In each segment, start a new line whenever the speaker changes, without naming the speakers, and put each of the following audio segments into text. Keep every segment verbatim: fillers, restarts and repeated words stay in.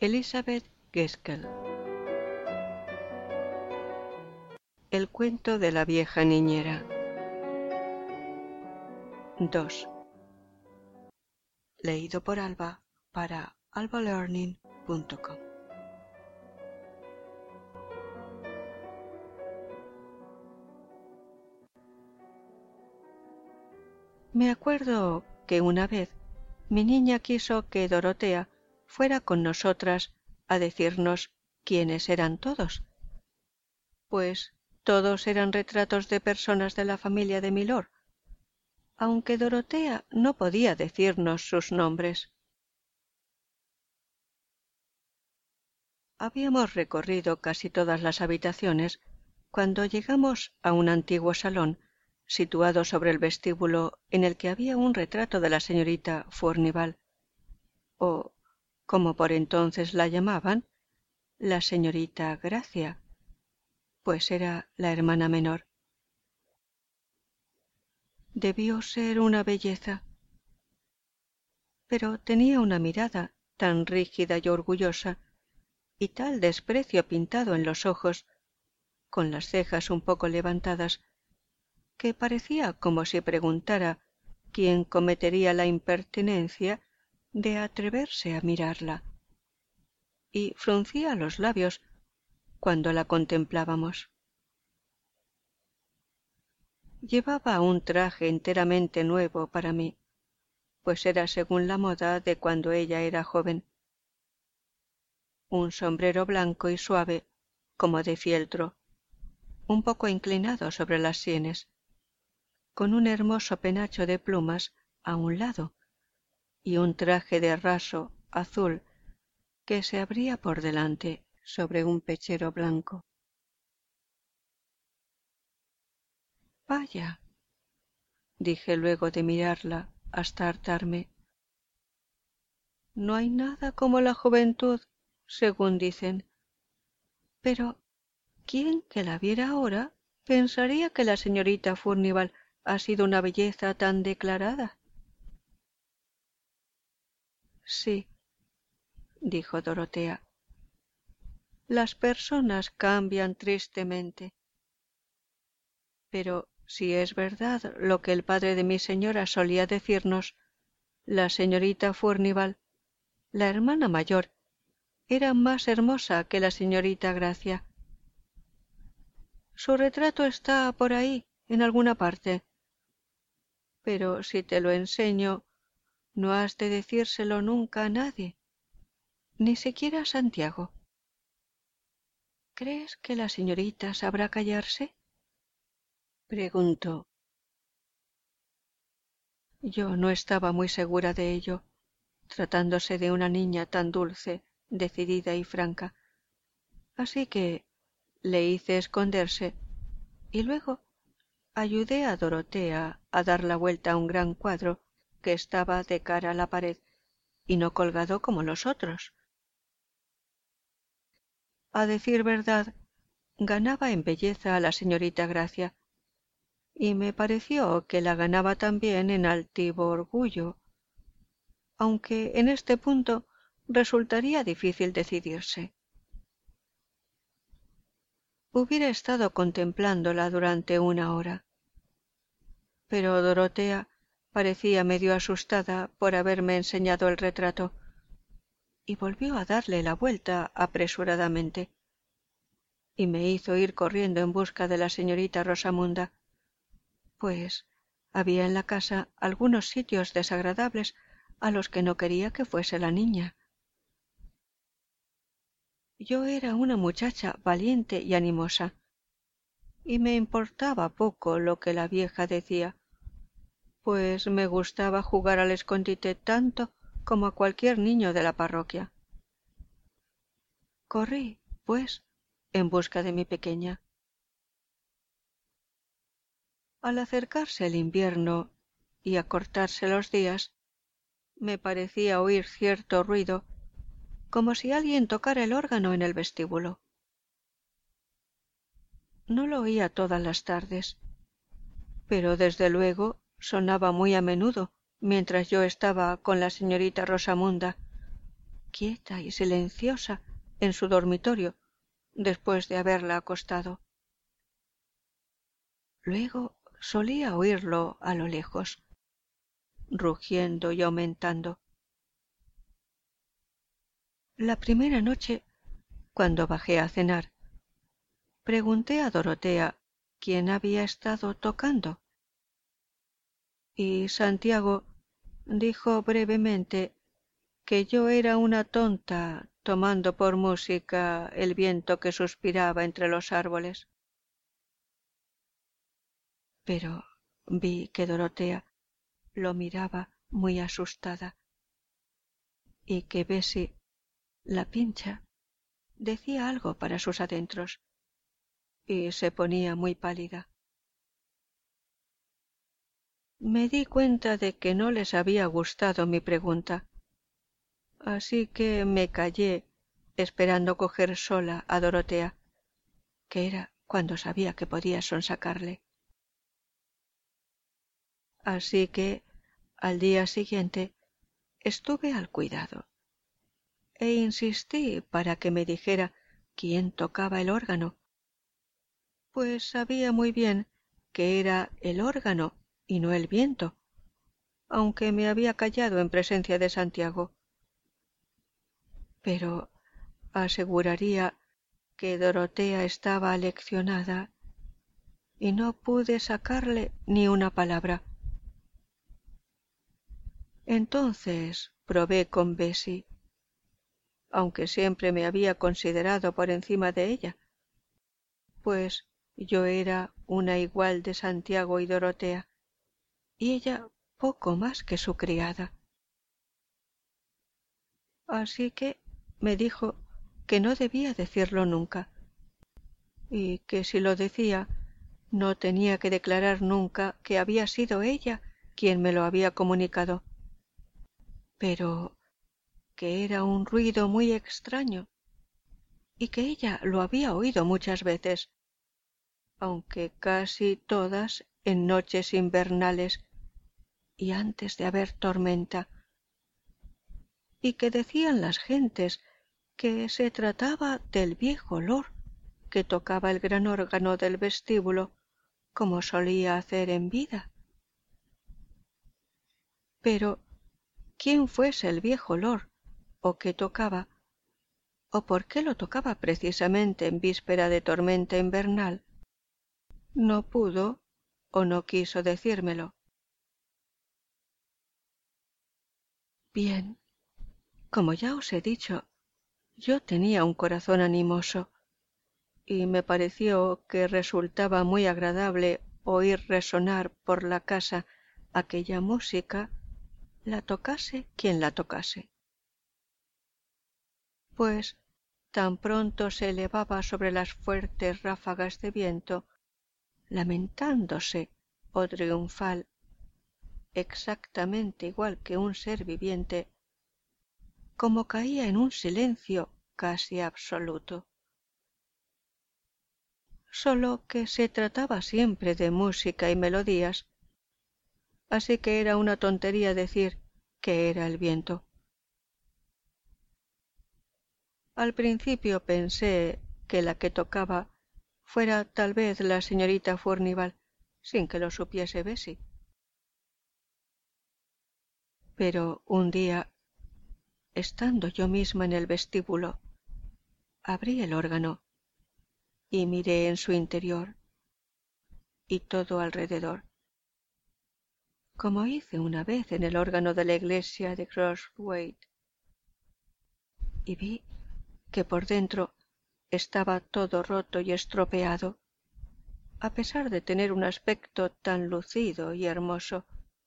Elizabeth Gaskell. El cuento de la vieja niñera. dos. Leído por Alba para alba learning punto com. Me acuerdo que una vez mi niña quiso que Dorotea fuera con nosotras a decirnos quiénes eran todos, pues todos eran retratos de personas de la familia de Milord, aunque Dorotea no podía decirnos sus nombres. Habíamos recorrido casi todas las habitaciones cuando llegamos a un antiguo salón situado sobre el vestíbulo en el que había un retrato de la señorita Furnivall, o, como por entonces la llamaban, la señorita Gracia, pues era la hermana menor. Debió ser una belleza, pero tenía una mirada tan rígida y orgullosa y tal desprecio pintado en los ojos, con las cejas un poco levantadas, que parecía como si preguntara quién cometería la impertinencia de atreverse a mirarla, y fruncía los labios cuando la contemplábamos. Llevaba un traje enteramente nuevo para mí, pues era según la moda de cuando ella era joven. Un sombrero blanco y suave, como de fieltro, un poco inclinado sobre las sienes, con un hermoso penacho de plumas a un lado, y un traje de raso azul que se abría por delante sobre un pechero blanco. Vaya, dije luego de mirarla hasta hartarme. No hay nada como la juventud, según dicen. Pero ¿quién que la viera ahora pensaría que la señorita Furnivall ha sido una belleza tan declarada? Sí, dijo Dorotea. Las personas cambian tristemente. Pero si es verdad lo que el padre de mi señora solía decirnos, la señorita Furnivall, la hermana mayor, era más hermosa que la señorita Gracia. Su retrato está por ahí, en alguna parte. Pero si te lo enseño, no has de decírselo nunca a nadie, ni siquiera a Santiago. ¿Crees que la señorita sabrá callarse?, preguntó. Yo no estaba muy segura de ello, tratándose de una niña tan dulce, decidida y franca. Así que le hice esconderse y luego ayudé a Dorotea a dar la vuelta a un gran cuadro que estaba de cara a la pared y no colgado como los otros. A decir verdad, ganaba en belleza a la señorita Gracia, y me pareció que la ganaba también en altivo orgullo, aunque en este punto resultaría difícil decidirse. Hubiera estado contemplándola durante una hora, pero Dorotea parecía medio asustada por haberme enseñado el retrato, y volvió a darle la vuelta apresuradamente, y me hizo ir corriendo en busca de la señorita Rosamunda, pues había en la casa algunos sitios desagradables a los que no quería que fuese la niña. Yo era una muchacha valiente y animosa, y me importaba poco lo que la vieja decía, pues me gustaba jugar al escondite tanto como a cualquier niño de la parroquia. Corrí, pues, en busca de mi pequeña. Al acercarse el invierno y acortarse los días, me parecía oír cierto ruido, como si alguien tocara el órgano en el vestíbulo. No lo oía todas las tardes, pero desde luego sonaba muy a menudo mientras yo estaba con la señorita Rosamunda, quieta y silenciosa en su dormitorio después de haberla acostado. Luego solía oírlo a lo lejos, rugiendo y aumentando. La primera noche, cuando bajé a cenar, pregunté a Dorotea quién había estado tocando, y Santiago dijo brevemente que yo era una tonta tomando por música el viento que suspiraba entre los árboles. Pero vi que Dorotea lo miraba muy asustada y que Bessie, la Pincha, decía algo para sus adentros y se ponía muy pálida. Me di cuenta de que no les había gustado mi pregunta, así que me callé esperando coger sola a Dorotea, que era cuando sabía que podía sonsacarle. Así que al día siguiente estuve al cuidado e insistí para que me dijera quién tocaba el órgano, pues sabía muy bien que era el órgano y no el viento, aunque me había callado en presencia de Santiago. Pero aseguraría que Dorotea estaba aleccionada y no pude sacarle ni una palabra. Entonces probé con Bessie, aunque siempre me había considerado por encima de ella, pues yo era una igual de Santiago y Dorotea, y ella poco más que su criada. Así que me dijo que no debía decirlo nunca, y que si lo decía no tenía que declarar nunca que había sido ella quien me lo había comunicado, pero que era un ruido muy extraño y que ella lo había oído muchas veces, aunque casi todas en noches invernales y antes de haber tormenta, y que decían las gentes que se trataba del viejo lord que tocaba el gran órgano del vestíbulo como solía hacer en vida. Pero quién fuese el viejo lord o qué tocaba, o por qué lo tocaba precisamente en víspera de tormenta invernal, no pudo o no quiso decírmelo. Bien, como ya os he dicho, yo tenía un corazón animoso, y me pareció que resultaba muy agradable oír resonar por la casa aquella música, la tocase quien la tocase. Pues tan pronto se elevaba sobre las fuertes ráfagas de viento, lamentándose o triunfal, exactamente igual que un ser viviente, como caía en un silencio casi absoluto. Solo que se trataba siempre de música y melodías, así que era una tontería decir que era el viento. Al principio pensé que la que tocaba fuera tal vez la señorita Furnivall, sin que lo supiese Bessie. Pero un día, estando yo misma en el vestíbulo, abrí el órgano y miré en su interior y todo alrededor, como hice una vez en el órgano de la iglesia de Crosthwaite, y vi que por dentro estaba todo roto y estropeado, a pesar de tener un aspecto tan lucido y hermoso.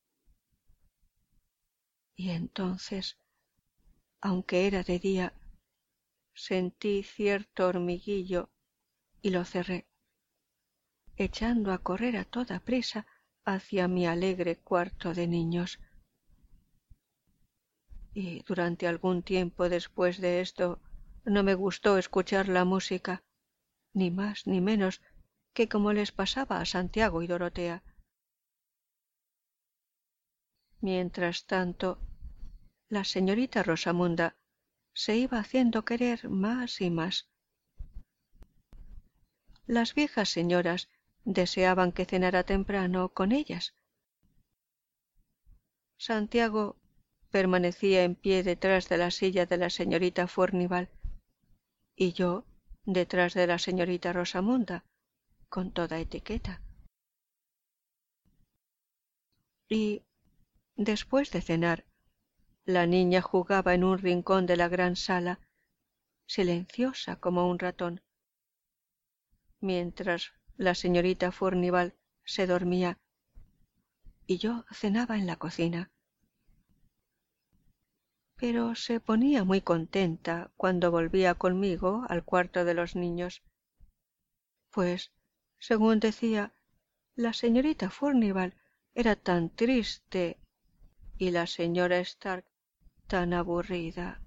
Y entonces, aunque era de día, sentí cierto hormiguillo y lo cerré, echando a correr a toda prisa hacia mi alegre cuarto de niños. Y durante algún tiempo después de esto no me gustó escuchar la música, ni más ni menos que como les pasaba a Santiago y Dorotea. Mientras tanto, la señorita Rosamunda se iba haciendo querer más y más. Las viejas señoras deseaban que cenara temprano con ellas. Santiago permanecía en pie detrás de la silla de la señorita Furnivall y yo detrás de la señorita Rosamunda, con toda etiqueta. Y, después de cenar, la niña jugaba en un rincón de la gran sala, silenciosa como un ratón, mientras la señorita Furnivall se dormía y yo cenaba en la cocina. Pero se ponía muy contenta cuando volvía conmigo al cuarto de los niños, pues, según decía, la señorita Furnivall era tan triste y la señora Stark tan aburrida.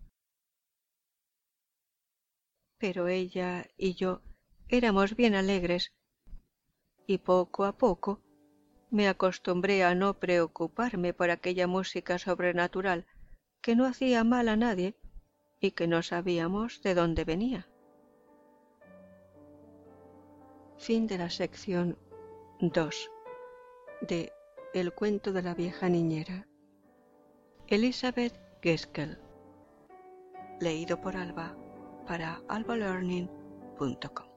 Pero ella y yo éramos bien alegres, y poco a poco me acostumbré a no preocuparme por aquella música sobrenatural que no hacía mal a nadie y que no sabíamos de dónde venía. Fin de la sección dos de El cuento de la vieja niñera. Elizabeth Gaskell. Leído por Alba para alba learning punto com.